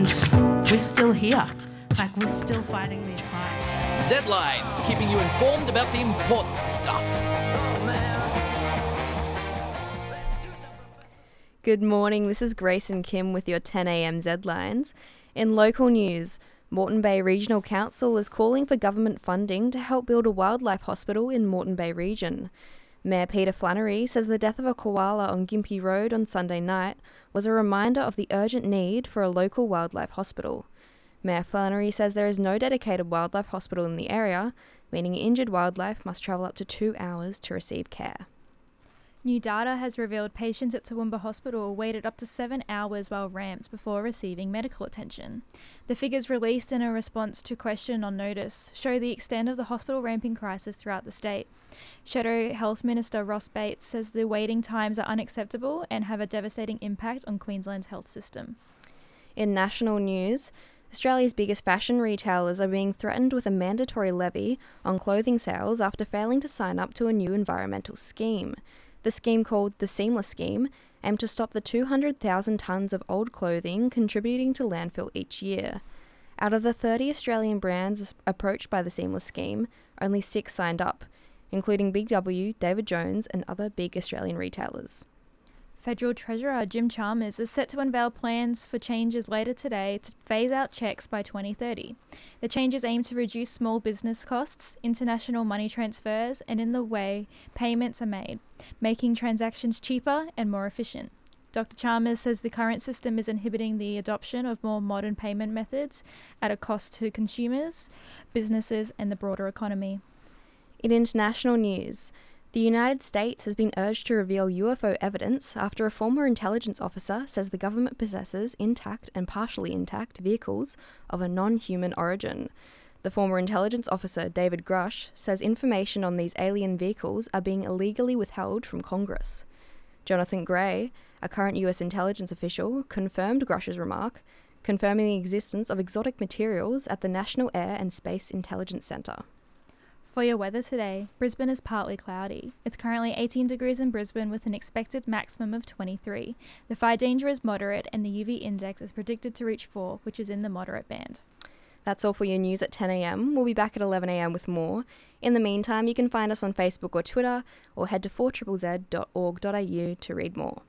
we're still here. Like, we're still fighting these fights. Z-Lines, keeping you informed about the important stuff. Good morning, this is Grace and Kim with your 10am Z-Lines. In local news, Moreton Bay Regional Council is calling for government funding to help build a wildlife hospital in Moreton Bay region. Mayor Peter Flannery says the death of a koala on Gympie Road on Sunday night was a reminder of the urgent need for a local wildlife hospital. Mayor Flannery says there is no dedicated wildlife hospital in the area, meaning injured wildlife must travel up to 2 hours to receive care. New data has revealed patients at Toowoomba Hospital waited up to 7 hours while ramped before receiving medical attention. The figures released in a response to Question on Notice show the extent of the hospital ramping crisis throughout the state. Shadow Health Minister Ross Bates says the waiting times are unacceptable and have a devastating impact on Queensland's health system. In national news, Australia's biggest fashion retailers are being threatened with a mandatory levy on clothing sales after failing to sign up to a new environmental scheme. The scheme, called the Seamless Scheme, aimed to stop the 200,000 tonnes of old clothing contributing to landfill each year. Out of the 30 Australian brands approached by the Seamless Scheme, only 6 signed up, including Big W, David Jones and other big Australian retailers. Federal Treasurer Jim Chalmers is set to unveil plans for changes later today to phase out cheques by 2030. The changes aim to reduce small business costs, international money transfers, and in the way payments are made, making transactions cheaper and more efficient. Dr. Chalmers says the current system is inhibiting the adoption of more modern payment methods at a cost to consumers, businesses, and the broader economy. In international news, the United States has been urged to reveal UFO evidence after a former intelligence officer says the government possesses intact and partially intact vehicles of a non-human origin. The former intelligence officer, David Grush, says information on these alien vehicles are being illegally withheld from Congress. Jonathan Gray, a current US intelligence official, confirmed Grush's remark, confirming the existence of exotic materials at the National Air and Space Intelligence Centre. For your weather today, Brisbane is partly cloudy. It's currently 18 degrees in Brisbane with an expected maximum of 23. The fire danger is moderate and the UV index is predicted to reach 4, which is in the moderate band. That's all for your news at 10am. We'll be back at 11am with more. In the meantime, you can find us on Facebook or Twitter or head to 4ZZZ.org.au to read more.